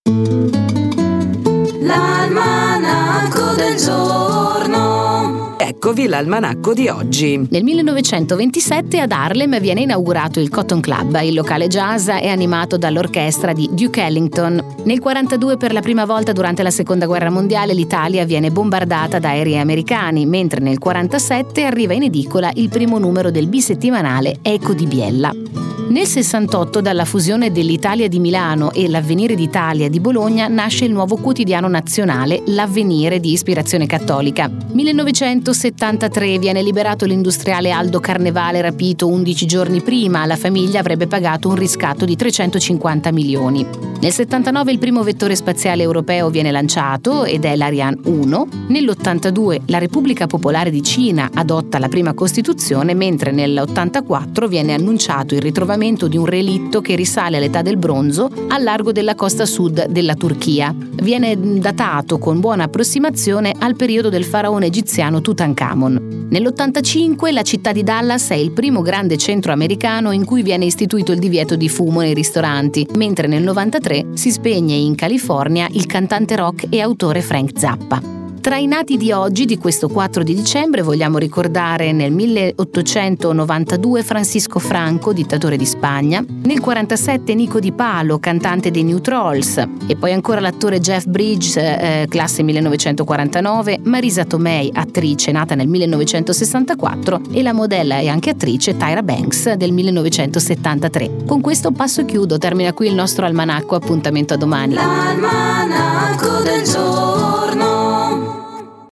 L'almanacco del giorno. Eccovi l'almanacco di oggi. Nel 1927 ad Harlem viene inaugurato il Cotton Club. Il locale jazz è animato dall'orchestra di Duke Ellington. Nel 1942, per la prima volta durante la Seconda Guerra Mondiale, l'Italia viene bombardata da aerei americani, mentre nel 1947 arriva in edicola il primo numero del bisettimanale Eco di Biella. Nel 68, dalla fusione dell'Italia di Milano e l'Avvenire d'Italia di Bologna, nasce il nuovo quotidiano nazionale, L'Avvenire, di ispirazione cattolica. 1973 viene liberato l'industriale Aldo Carnevale, rapito 11 giorni prima. La famiglia avrebbe pagato un riscatto di 350 milioni. Nel 79 il primo vettore spaziale europeo viene lanciato ed è l'Ariane 1. Nell'82 la Repubblica Popolare di Cina adotta la prima Costituzione, mentre nell'84 viene annunciato il ritrovamento di un relitto che risale all'età del bronzo al largo della costa sud della Turchia. Viene datato con buona approssimazione al periodo del faraone egiziano Tutankhamon. Nell'85 la città di Dallas è il primo grande centro americano in cui viene istituito il divieto di fumo nei ristoranti, mentre nel 93 si spegne in California il cantante rock e autore Frank Zappa. Tra i nati di oggi, di questo 4 di dicembre, vogliamo ricordare nel 1892 Francisco Franco, dittatore di Spagna, nel 47 Nico Di Palo, cantante dei New Trolls, e poi ancora l'attore Jeff Bridges, classe 1949, Marisa Tomei, attrice, nata nel 1964, e la modella e anche attrice Tyra Banks del 1973. Con questo passo chiudo, termina qui il nostro almanacco, appuntamento a domani. L'almanacco del giorno.